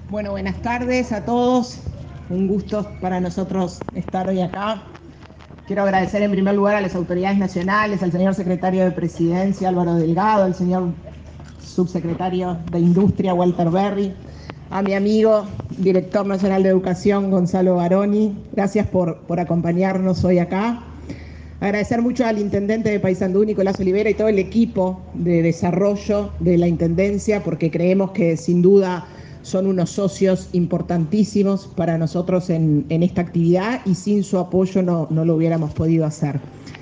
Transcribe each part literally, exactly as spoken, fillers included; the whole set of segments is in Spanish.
Bueno, buenas tardes a todos. Un gusto para nosotros estar hoy acá. Quiero agradecer en primer lugar a las autoridades nacionales, al señor secretario de Presidencia, Álvaro Delgado, al señor subsecretario de Industria, Walter Berry, a mi amigo, director nacional de Educación, Gonzalo Baroni. Gracias por, por acompañarnos hoy acá. Agradecer mucho al intendente de Paysandú, Nicolás Olivera, y todo el equipo de desarrollo de la intendencia, porque creemos que sin duda son unos socios importantísimos para nosotros en, en esta actividad, y sin su apoyo no, no lo hubiéramos podido hacer.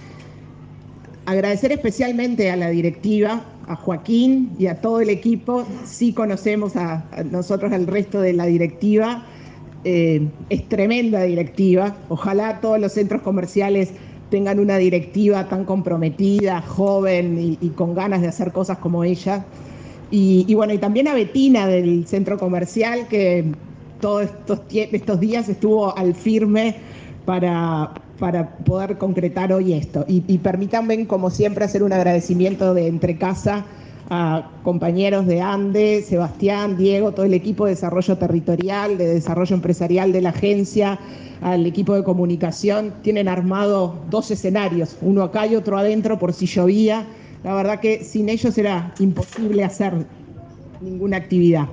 Agradecer especialmente a la directiva, a Joaquín y a todo el equipo. Sí conocemos a, a nosotros, al resto de la directiva. Eh, es tremenda directiva. Ojalá todos los centros comerciales tengan una directiva tan comprometida, joven y, y con ganas de hacer cosas como ella. Y, y bueno, y también a Betina del centro comercial, que todos estos, estos días estuvo al firme para, para poder concretar hoy esto. Y, y permítanme, como siempre, hacer un agradecimiento de entre casa a compañeros de ANDE, Sebastián, Diego, todo el equipo de desarrollo territorial, de desarrollo empresarial de la agencia, al equipo de comunicación. Tienen armado dos escenarios, uno acá y otro adentro por si llovía. La verdad que sin ellos era imposible hacer ninguna actividad.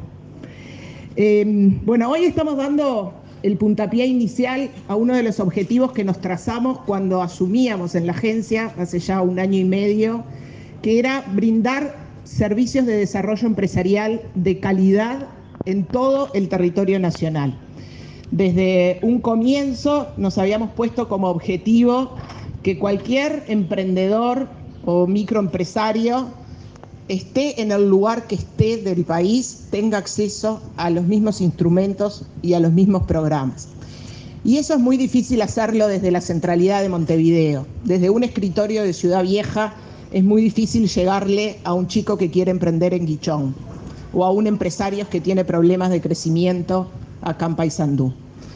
Eh, bueno, hoy estamos dando el puntapié inicial a uno de los objetivos que nos trazamos cuando asumíamos en la agencia hace ya un año y medio, que era brindar servicios de desarrollo empresarial de calidad en todo el territorio nacional. Desde un comienzo nos habíamos puesto como objetivo que cualquier emprendedor o microempresario, esté en el lugar que esté del país, tenga acceso a los mismos instrumentos y a los mismos programas. Y eso es muy difícil hacerlo desde la centralidad de Montevideo. Desde un escritorio de Ciudad Vieja es muy difícil llegarle a un chico que quiere emprender en Guichón o a un empresario que tiene problemas de crecimiento acá en Paysandú.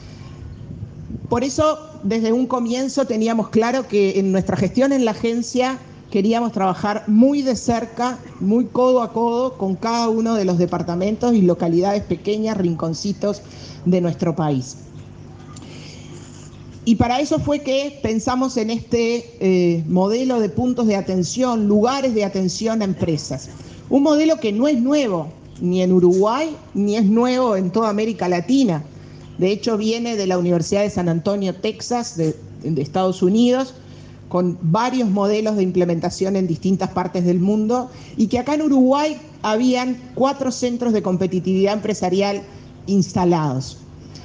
Por eso, desde un comienzo teníamos claro que en nuestra gestión en la agencia queríamos trabajar muy de cerca, muy codo a codo con cada uno de los departamentos y localidades pequeñas, rinconcitos de nuestro país. Y para eso fue que pensamos en este eh, modelo de puntos de atención, lugares de atención a empresas. Un modelo que no es nuevo, ni en Uruguay, ni es nuevo en toda América Latina. De hecho, viene de la Universidad de San Antonio, Texas, de, de Estados Unidos, con varios modelos de implementación en distintas partes del mundo, y que acá en Uruguay habían cuatro centros de competitividad empresarial instalados.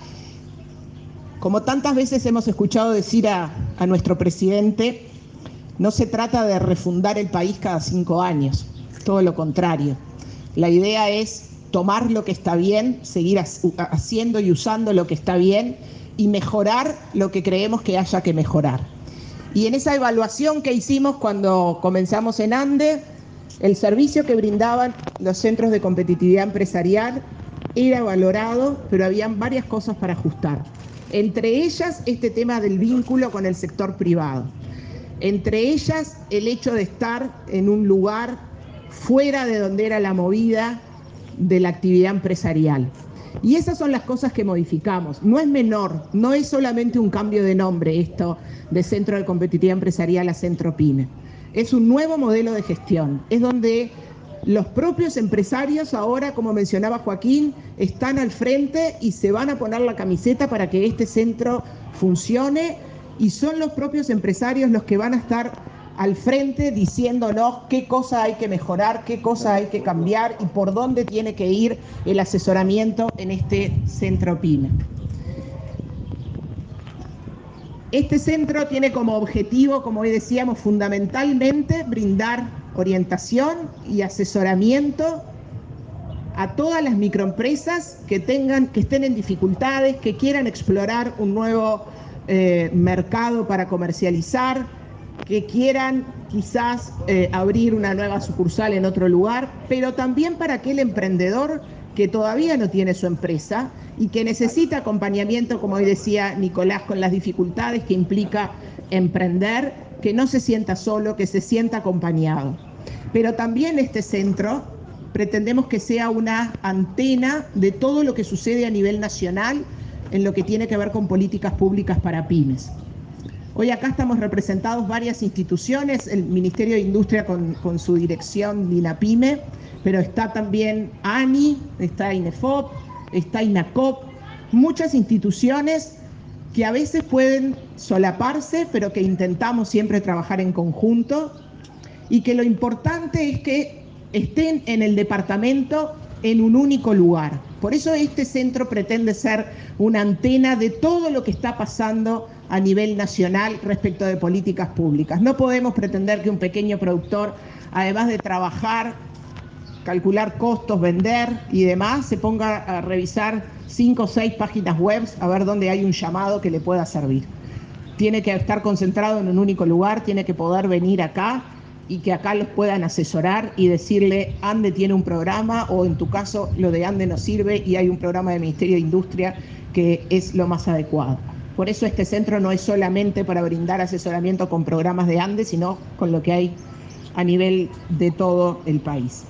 Como tantas veces hemos escuchado decir a, a nuestro presidente, no se trata de refundar el país cada cinco años, todo lo contrario. La idea es tomar lo que está bien, seguir haciendo y usando lo que está bien y mejorar lo que creemos que haya que mejorar. Y en esa evaluación que hicimos cuando comenzamos en ANDE, el servicio que brindaban los centros de competitividad empresarial era valorado, pero habían varias cosas para ajustar. Entre ellas, este tema del vínculo con el sector privado. Entre ellas, el hecho de estar en un lugar fuera de donde era la movida de la actividad empresarial. Y esas son las cosas que modificamos. No es menor, no es solamente un cambio de nombre esto de Centro de Competitividad Empresarial a Centro Pyme. Es un nuevo modelo de gestión. Es donde los propios empresarios ahora, como mencionaba Joaquín, están al frente y se van a poner la camiseta para que este centro funcione, y son los propios empresarios los que van a estar al frente diciéndonos qué cosa hay que mejorar, qué cosa hay que cambiar y por dónde tiene que ir el asesoramiento en este centro PYME. Este centro tiene como objetivo, como hoy decíamos, fundamentalmente brindar orientación y asesoramiento a todas las microempresas que tengan, que estén en dificultades, que quieran explorar un nuevo eh, mercado para comercializar, que quieran quizás eh, abrir una nueva sucursal en otro lugar, pero también para aquel emprendedor que todavía no tiene su empresa y que necesita acompañamiento, como hoy decía Nicolás, con las dificultades que implica emprender, que no se sienta solo, que se sienta acompañado. Pero también este centro pretendemos que sea una antena de todo lo que sucede a nivel nacional en lo que tiene que ver con políticas públicas para pymes. Hoy acá estamos representados varias instituciones, el Ministerio de Industria con, con su dirección DINAPYME, pero está también ANI, está INEFOP, está INACOP, muchas instituciones que a veces pueden solaparse, pero que intentamos siempre trabajar en conjunto, y que lo importante es que estén en el departamento en un único lugar. Por eso este centro pretende ser una antena de todo lo que está pasando a nivel nacional respecto de políticas públicas. No podemos pretender que un pequeño productor, además de trabajar, calcular costos, vender y demás, se ponga a revisar cinco o seis páginas web a ver dónde hay un llamado que le pueda servir. Tiene que estar concentrado en un único lugar, tiene que poder venir acá y que acá los puedan asesorar y decirle, ANDE tiene un programa, o en tu caso lo de ANDE no sirve y hay un programa del Ministerio de Industria que es lo más adecuado. Por eso este centro no es solamente para brindar asesoramiento con programas de ANDE, sino con lo que hay a nivel de todo el país.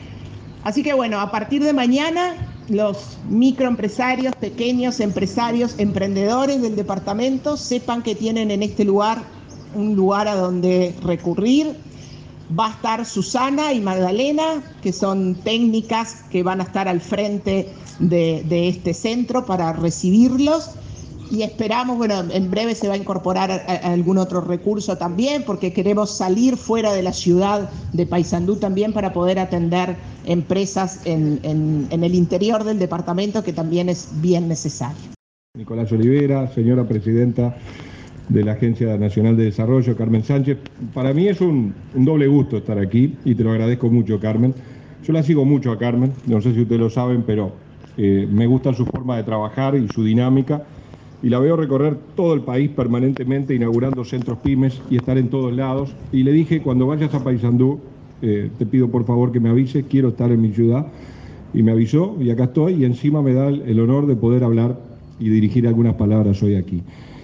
Así que bueno, a partir de mañana, los microempresarios, pequeños empresarios, emprendedores del departamento, sepan que tienen en este lugar un lugar a donde recurrir. Va a estar Susana y Magdalena, que son técnicas que van a estar al frente de, de este centro para recibirlos. Y esperamos, bueno, en breve se va a incorporar a, a algún otro recurso también, porque queremos salir fuera de la ciudad de Paysandú también para poder atender empresas en, en, en el interior del departamento, que también es bien necesario. Nicolás Olivera, señora presidenta de la Agencia Nacional de Desarrollo, Carmen Sánchez. Para mí es un, un doble gusto estar aquí y te lo agradezco mucho, Carmen. Yo la sigo mucho a Carmen, no sé si ustedes lo saben, pero eh, me gusta su forma de trabajar y su dinámica, y la veo recorrer todo el país permanentemente, inaugurando centros pymes y estar en todos lados. Y le dije, cuando vayas a Paysandú, eh, te pido por favor que me avises, quiero estar en mi ciudad. Y me avisó, y acá estoy, y encima me da el, el honor de poder hablar y dirigir algunas palabras hoy aquí.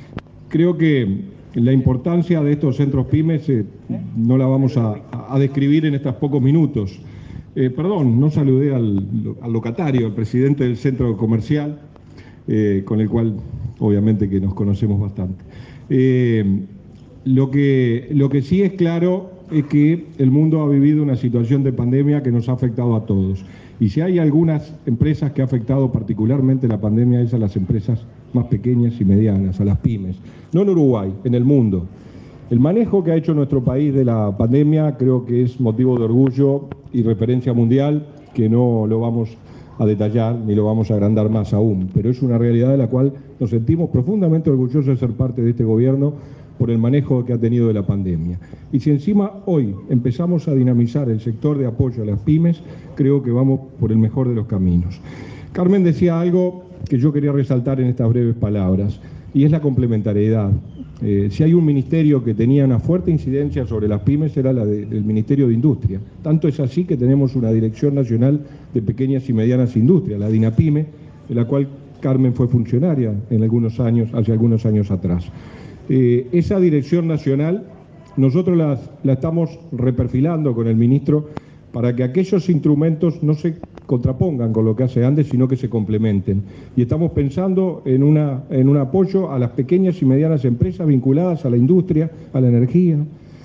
Creo que la importancia de estos centros pymes eh, no la vamos a, a describir en estos pocos minutos. Eh, perdón, no saludé al, al locatario, al presidente del centro comercial, eh, con el cual obviamente que nos conocemos bastante. Eh, lo que, lo que sí es claro es que el mundo ha vivido una situación de pandemia que nos ha afectado a todos. Y si hay algunas empresas que ha afectado particularmente la pandemia, es a las empresas más pequeñas y medianas, a las pymes. No en Uruguay, en el mundo. El manejo que ha hecho nuestro país de la pandemia creo que es motivo de orgullo y referencia mundial, que no lo vamos a detallar ni lo vamos a agrandar más aún, pero es una realidad de la cual nos sentimos profundamente orgullosos de ser parte de este gobierno por el manejo que ha tenido de la pandemia. Y si encima hoy empezamos a dinamizar el sector de apoyo a las pymes, creo que vamos por el mejor de los caminos. Carmen decía algo que yo quería resaltar en estas breves palabras, y es la complementariedad. Eh, si hay un ministerio que tenía una fuerte incidencia sobre las pymes, era la de, el Ministerio de Industria. Tanto es así que tenemos una Dirección Nacional de Pequeñas y Medianas Industrias, la DINAPYME, de la cual Carmen fue funcionaria en algunos años, hace algunos años atrás. Eh, esa Dirección Nacional nosotros la, la estamos reperfilando con el ministro para que aquellos instrumentos no se contrapongan con lo que hace ANDE, sino que se complementen. Y estamos pensando en, una, en un apoyo a las pequeñas y medianas empresas vinculadas a la industria, a la energía,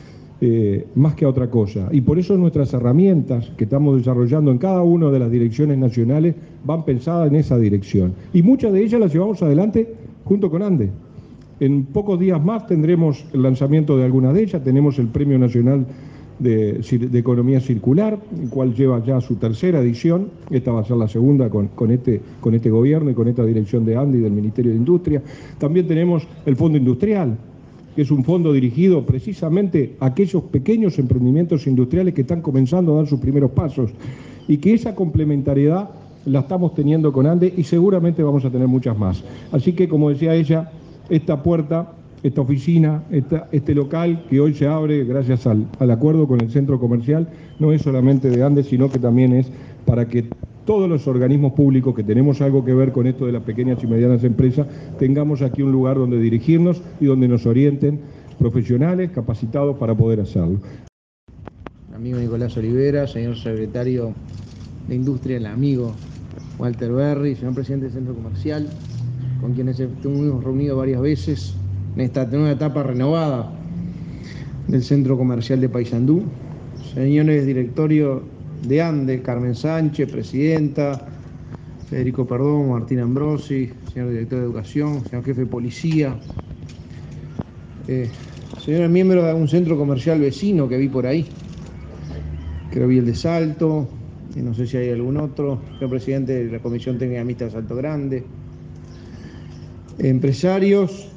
eh, más que a otra cosa. Y por eso nuestras herramientas que estamos desarrollando en cada una de las direcciones nacionales van pensadas en esa dirección. Y muchas de ellas las llevamos adelante junto con ANDE. En pocos días más tendremos el lanzamiento de algunas de ellas. Tenemos el Premio Nacional de, de Economía Circular, el cual lleva ya su tercera edición. Esta va a ser la segunda con, con, este, con este gobierno y con esta dirección de ANDE y del Ministerio de Industria. También tenemos el Fondo Industrial, que es un fondo dirigido precisamente a aquellos pequeños emprendimientos industriales que están comenzando a dar sus primeros pasos, y que esa complementariedad la estamos teniendo con ANDE y seguramente vamos a tener muchas más. Así que, como decía ella, esta puerta, esta oficina, esta, este local que hoy se abre gracias al, al acuerdo con el centro comercial, no es solamente de ANDE, sino que también es para que todos los organismos públicos que tenemos algo que ver con esto de las pequeñas y medianas empresas, tengamos aquí un lugar donde dirigirnos y donde nos orienten profesionales capacitados para poder hacerlo. Amigo Nicolás Olivera, señor secretario de Industria, el amigo Walter Berry, señor presidente del Centro Comercial, con quienes estuvimos reunidos varias veces en esta nueva etapa renovada del Centro Comercial de Paysandú, señores directorio de ANDE, Carmen Sánchez, presidenta, Federico Perdomo, Martín Ambrosi, señor director de Educación, señor jefe de Policía, eh, señores miembros de un centro comercial vecino que vi por ahí, creo vi el de Salto, y no sé si hay algún otro, señor presidente de la Comisión Técnica Mixta de Salto Grande, empresarios,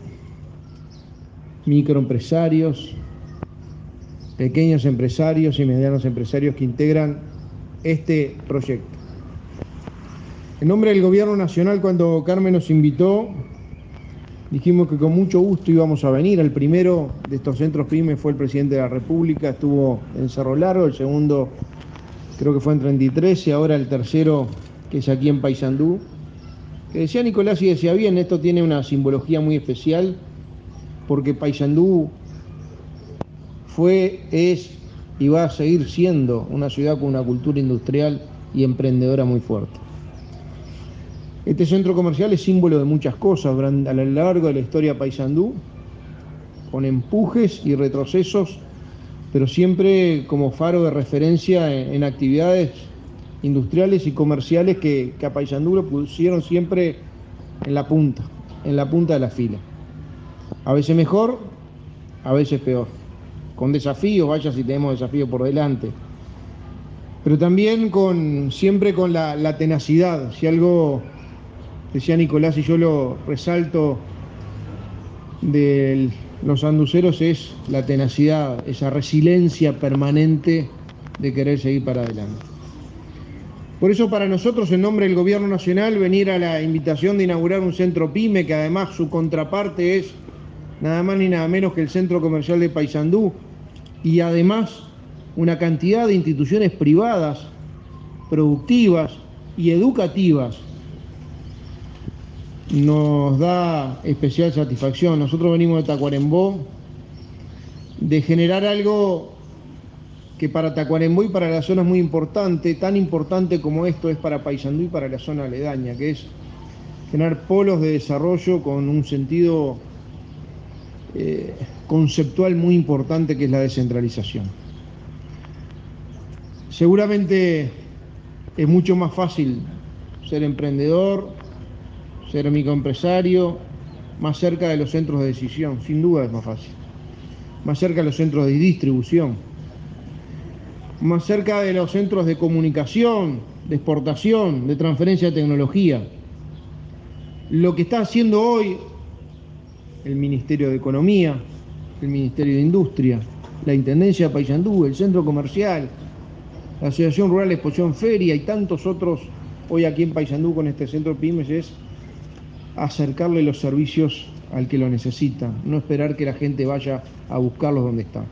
microempresarios, pequeños empresarios y medianos empresarios que integran este proyecto. En nombre del Gobierno Nacional, cuando Carmen nos invitó, dijimos que con mucho gusto íbamos a venir. El primero de estos centros pymes fue el presidente de la República, estuvo en Cerro Largo, el segundo creo que fue en treinta y tres y ahora el tercero que es aquí en Paysandú. Que decía Nicolás y decía bien, esto tiene una simbología muy especial porque Paysandú fue, es y va a seguir siendo una ciudad con una cultura industrial y emprendedora muy fuerte. Este centro comercial es símbolo de muchas cosas durante, a lo largo de la historia de Paysandú, con empujes y retrocesos, pero siempre como faro de referencia en, en actividades industriales y comerciales que, que a Paysandú lo pusieron siempre en la punta, en la punta de la fila. A veces mejor, a veces peor. Con desafíos, vaya si tenemos desafíos por delante. Pero también con, siempre con la, la tenacidad. Si algo decía Nicolás y yo lo resalto de los anduceros es la tenacidad, esa resiliencia permanente de querer seguir para adelante. Por eso para nosotros, en nombre del Gobierno Nacional, venir a la invitación de inaugurar un centro PYME, que además su contraparte es nada más ni nada menos que el Centro Comercial de Paysandú, y además una cantidad de instituciones privadas, productivas y educativas, nos da especial satisfacción. Nosotros venimos de Tacuarembó, de generar algo que para Tacuarembó y para la zona es muy importante, tan importante como esto es para Paysandú y para la zona aledaña, que es generar polos de desarrollo con un sentido eh, conceptual muy importante, que es la descentralización. Seguramente es mucho más fácil ser emprendedor, ser microempresario, más cerca de los centros de decisión, sin duda es más fácil. Más cerca de los centros de distribución, más cerca de los centros de comunicación, de exportación, de transferencia de tecnología. Lo que está haciendo hoy el Ministerio de Economía, el Ministerio de Industria, la Intendencia de Paysandú, el Centro Comercial, la Asociación Rural Exposición Feria y tantos otros hoy aquí en Paysandú con este centro pymes es acercarle los servicios al que lo necesita, no esperar que la gente vaya a buscarlos donde están.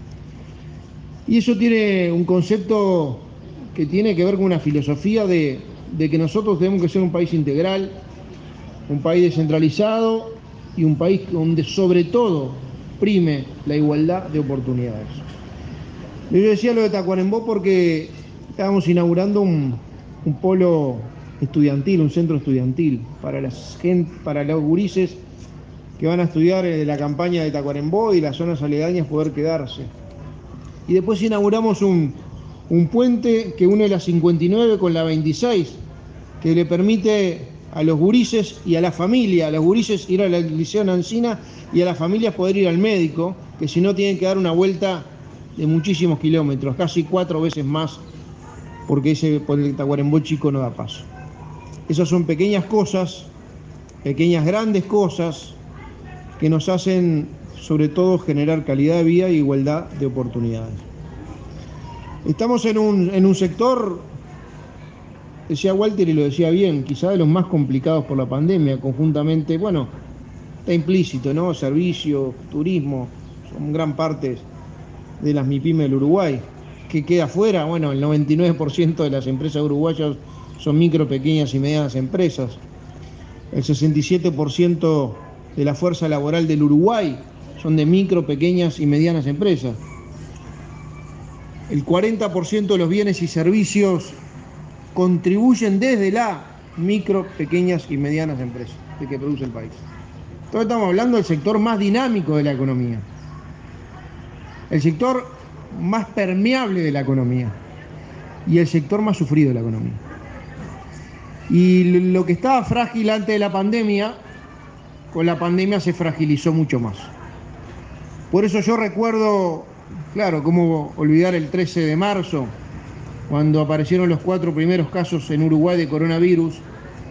Y eso tiene un concepto que tiene que ver con una filosofía de, de que nosotros tenemos que ser un país integral, un país descentralizado y un país donde sobre todo prime la igualdad de oportunidades. Yo decía lo de Tacuarembó porque estábamos inaugurando un, un polo estudiantil, un centro estudiantil para, las gente, para los gurises que van a estudiar de la campaña de Tacuarembó y las zonas aledañas poder quedarse. Y después inauguramos un, un puente que une la cincuenta y nueve con la veintiséis, que le permite a los gurises y a la familia, a los gurises ir al Liceo Nancina y a las familias poder ir al médico, que si no tienen que dar una vuelta de muchísimos kilómetros, casi cuatro veces más, porque ese por el Tacuarembó chico no da paso. Esas son pequeñas cosas, pequeñas grandes cosas, que nos hacen sobre todo generar calidad de vida e igualdad de oportunidades. Estamos en un, en un sector, decía Walter y lo decía bien, quizá de los más complicados por la pandemia, conjuntamente, bueno, está implícito, ¿no? Servicio, turismo, son gran parte de las MIPYME del Uruguay. ¿Qué queda afuera? Bueno, el noventa y nueve por ciento de las empresas uruguayas son micro, pequeñas y medianas empresas. El sesenta y siete por ciento de la fuerza laboral del Uruguay son de micro, pequeñas y medianas empresas. El cuarenta por ciento de los bienes y servicios contribuyen desde la micro, pequeñas y medianas empresas de que produce el país. Entonces estamos hablando del sector más dinámico de la economía, el sector más permeable de la economía y el sector más sufrido de la economía. Y lo que estaba frágil antes de la pandemia, con la pandemia se fragilizó mucho más. Por eso yo recuerdo, claro, cómo olvidar el trece de marzo, cuando aparecieron los cuatro primeros casos en Uruguay de coronavirus,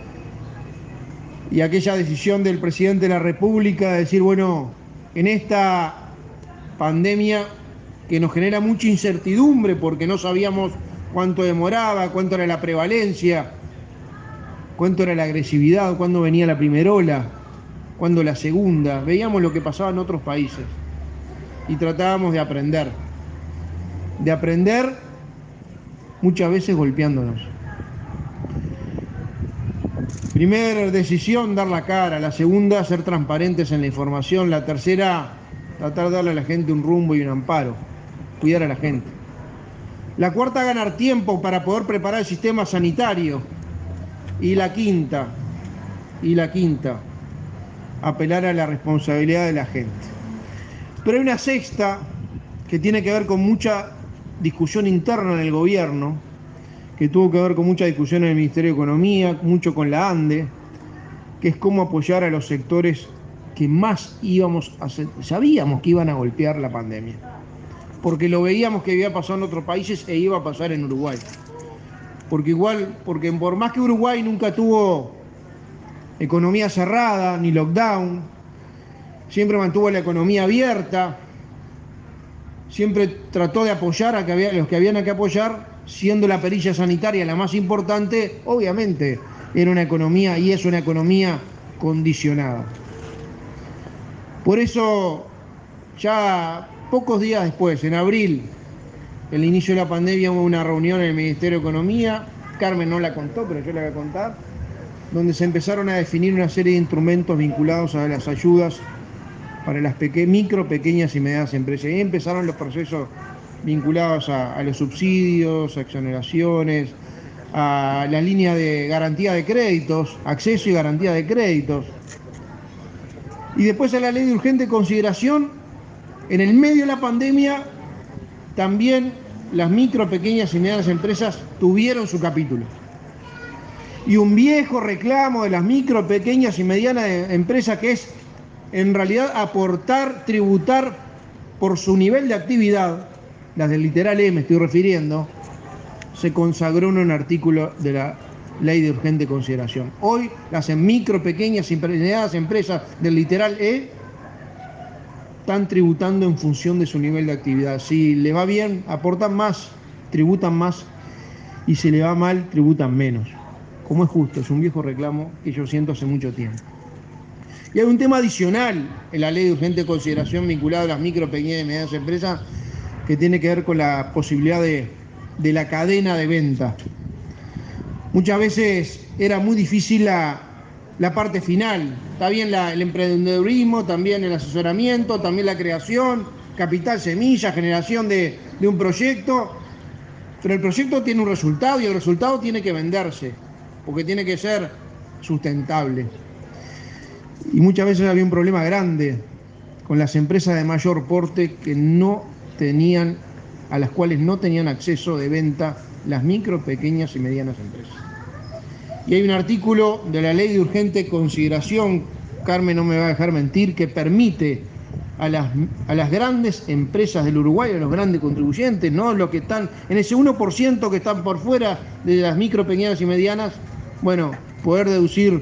y aquella decisión del presidente de la República de decir, bueno, en esta pandemia que nos genera mucha incertidumbre porque no sabíamos cuánto demoraba, cuánto era la prevalencia, cuánto era la agresividad, cuándo venía la primera ola, cuándo la segunda. Veíamos lo que pasaba en otros países y tratábamos de aprender. De aprender muchas veces golpeándonos. Primera decisión, dar la cara. La segunda, ser transparentes en la información. La tercera, tratar de darle a la gente un rumbo y un amparo. Cuidar a la gente. La cuarta, ganar tiempo para poder preparar el sistema sanitario. Y la quinta, y la quinta, apelar a la responsabilidad de la gente. Pero hay una sexta que tiene que ver con mucha discusión interna en el gobierno, que tuvo que ver con mucha discusión en el Ministerio de Economía, mucho con la ANDE, que es cómo apoyar a los sectores que más íbamos a hacer, sabíamos que iban a golpear la pandemia, porque lo veíamos que había pasado en otros países e iba a pasar en Uruguay. Porque igual, porque por más que Uruguay nunca tuvo economía cerrada ni lockdown, siempre mantuvo la economía abierta, siempre trató de apoyar a que había, los que habían que apoyar, siendo la perilla sanitaria la más importante, obviamente era una economía y es una economía condicionada. Por eso, ya pocos días después, en abril, el inicio de la pandemia, hubo una reunión en el Ministerio de Economía, Carmen no la contó, pero yo la voy a contar, donde se empezaron a definir una serie de instrumentos vinculados a las ayudas para las peque micro, pequeñas y medianas empresas. Y empezaron los procesos vinculados a, a los subsidios, a exoneraciones, a la línea de garantía de créditos, acceso y garantía de créditos. Y después a la ley de urgente consideración, en el medio de la pandemia, también las micro, pequeñas y medianas empresas tuvieron su capítulo. Y un viejo reclamo de las micro, pequeñas y medianas empresas, que es en realidad aportar, tributar por su nivel de actividad, las del literal E me estoy refiriendo, se consagró en un artículo de la ley de urgente consideración. Hoy las micro, pequeñas y medianas empresas del literal E están tributando en función de su nivel de actividad. Si le va bien, aportan más, tributan más, y si le va mal, tributan menos. Como es justo, es un viejo reclamo que yo siento hace mucho tiempo. Y hay un tema adicional en la ley de urgente consideración vinculado a las micro, pequeñas y medianas empresas, que tiene que ver con la posibilidad de, de la cadena de venta. Muchas veces era muy difícil la, la parte final. Está bien la, el emprendedurismo, también el asesoramiento, también la creación, capital semilla, generación de, de un proyecto, pero el proyecto tiene un resultado y el resultado tiene que venderse, porque tiene que ser sustentable. Y muchas veces había un problema grande con las empresas de mayor porte que no tenían, a las cuales no tenían acceso de venta las micro, pequeñas y medianas empresas. Y hay un artículo de la ley de urgente consideración, Carmen no me va a dejar mentir, que permite a las, a las grandes empresas del Uruguay, a los grandes contribuyentes, no los que están en ese uno por ciento que están por fuera de las micro, pequeñas y medianas, bueno, poder deducir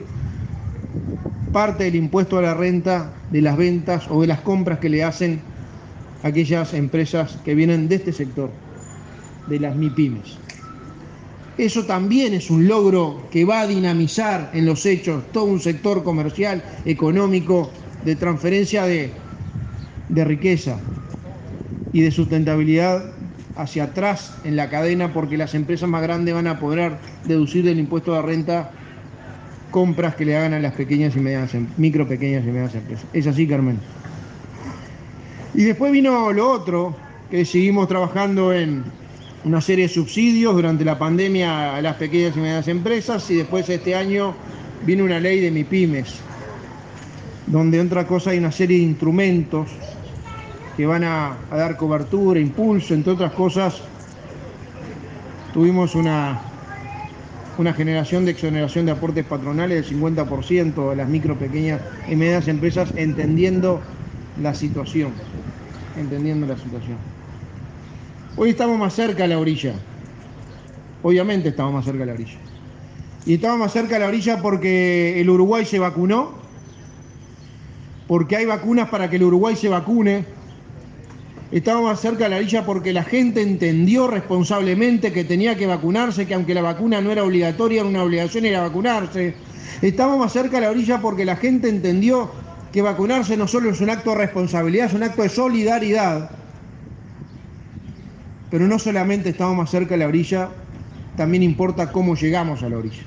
parte del impuesto a la renta de las ventas o de las compras que le hacen aquellas empresas que vienen de este sector, de las MIPYMES. Eso también es un logro que va a dinamizar en los hechos todo un sector comercial, económico, de transferencia de, de riqueza y de sustentabilidad hacia atrás en la cadena, porque las empresas más grandes van a poder deducir del impuesto a la renta compras que le hagan a las pequeñas y medianas, micro, pequeñas y medianas empresas. Es así, Carmen. Y después vino lo otro, que seguimos trabajando en, una serie de subsidios durante la pandemia a las pequeñas y medianas empresas, y después este año viene una ley de MIPYMES, donde otra cosa hay una serie de instrumentos que van a, a dar cobertura, impulso, entre otras cosas. Tuvimos una, una generación de exoneración de aportes patronales del cincuenta por ciento de las micro, pequeñas y medianas empresas, entendiendo la situación, entendiendo la situación. Hoy estamos más cerca a la orilla, obviamente estamos más cerca a la orilla. Y estamos más cerca a la orilla porque el Uruguay se vacunó, porque hay vacunas para que el Uruguay se vacune. Estamos más cerca a la orilla porque la gente entendió responsablemente que tenía que vacunarse, que aunque la vacuna no era obligatoria, era una obligación ir a vacunarse. Estamos más cerca a la orilla porque la gente entendió que vacunarse no solo es un acto de responsabilidad, es un acto de solidaridad. Pero no solamente estamos más cerca a la orilla, también importa cómo llegamos a la orilla.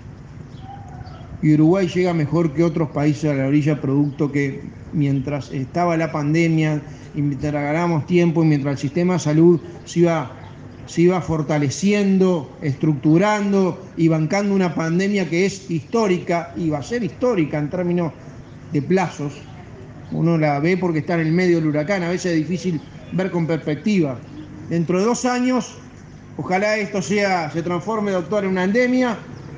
Y Uruguay llega mejor que otros países a la orilla, producto que mientras estaba la pandemia, y mientras ganábamos tiempo, y mientras el sistema de salud se iba, se iba fortaleciendo, estructurando y bancando una pandemia que es histórica, y va a ser histórica en términos de plazos. Uno la ve porque está en el medio del huracán, a veces es difícil ver con perspectiva. Dentro de dos años, ojalá esto sea, se transforme, doctor, en una endemia,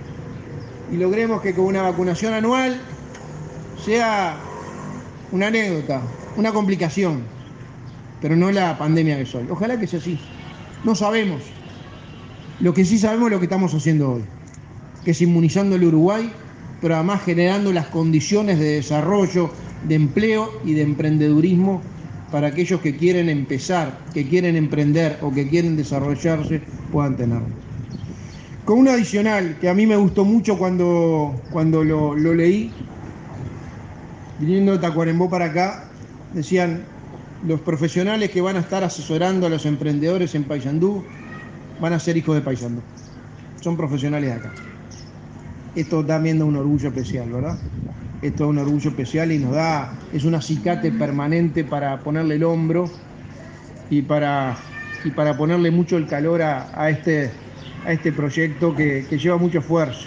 y logremos que con una vacunación anual sea una anécdota, una complicación, pero no la pandemia que es hoy. Ojalá que sea así. No sabemos. Lo que sí sabemos es lo que estamos haciendo hoy, que es inmunizando el Uruguay, pero además generando las condiciones de desarrollo, de empleo y de emprendedurismo para aquellos que quieren empezar, que quieren emprender o que quieren desarrollarse, puedan tenerlo. Con un adicional que a mí me gustó mucho cuando, cuando lo, lo leí, viniendo de Tacuarembó para acá, decían: los profesionales que van a estar asesorando a los emprendedores en Paysandú van a ser hijos de Paysandú. Son profesionales de acá. Esto también da un orgullo especial, ¿verdad? Esto es un orgullo especial y nos da, es un acicate permanente para ponerle el hombro y para, y para ponerle mucho el calor a, a, este, a este proyecto que, que lleva mucho esfuerzo.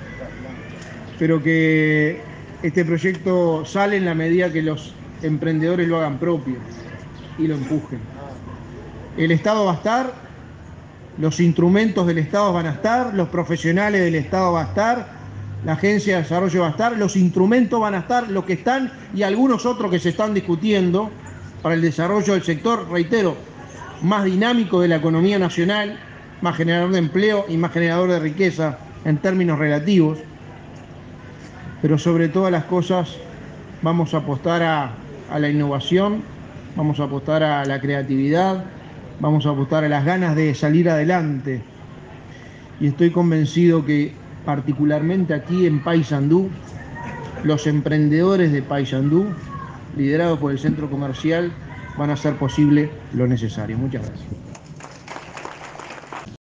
Pero que este proyecto sale en la medida que los emprendedores lo hagan propio y lo empujen. El Estado va a estar, los instrumentos del Estado van a estar, los profesionales del Estado van a estar, la Agencia de Desarrollo va a estar, los instrumentos van a estar, los que están y algunos otros que se están discutiendo para el desarrollo del sector, reitero, más dinámico de la economía nacional, más generador de empleo y más generador de riqueza en términos relativos. Pero sobre todas las cosas vamos a apostar a, a la innovación, vamos a apostar a la creatividad, vamos a apostar a las ganas de salir adelante. Y estoy convencido que particularmente aquí en Paysandú, los emprendedores de Paysandú, liderados por el centro comercial, van a hacer posible lo necesario. Muchas gracias.